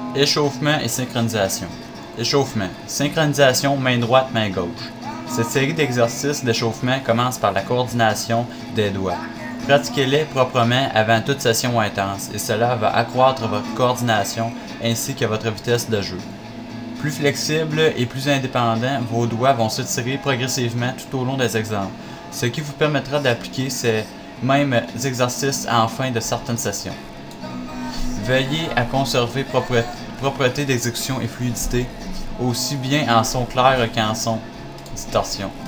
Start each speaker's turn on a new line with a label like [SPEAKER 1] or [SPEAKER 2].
[SPEAKER 1] Échauffement et synchronisation. Échauffement. Synchronisation main droite, main gauche. Cette série d'exercices d'échauffement commence par la coordination des doigts. Pratiquez-les proprement avant toute session intense et cela va accroître votre coordination ainsi que votre vitesse de jeu. Plus flexible et plus indépendant, vos doigts vont s'étirer progressivement tout au long des exemples, ce qui vous permettra d'appliquer ces mêmes exercices en fin de certaines sessions. Veillez à conserver propreté d'exécution et fluidité, aussi bien en son clair qu'en son distorsion.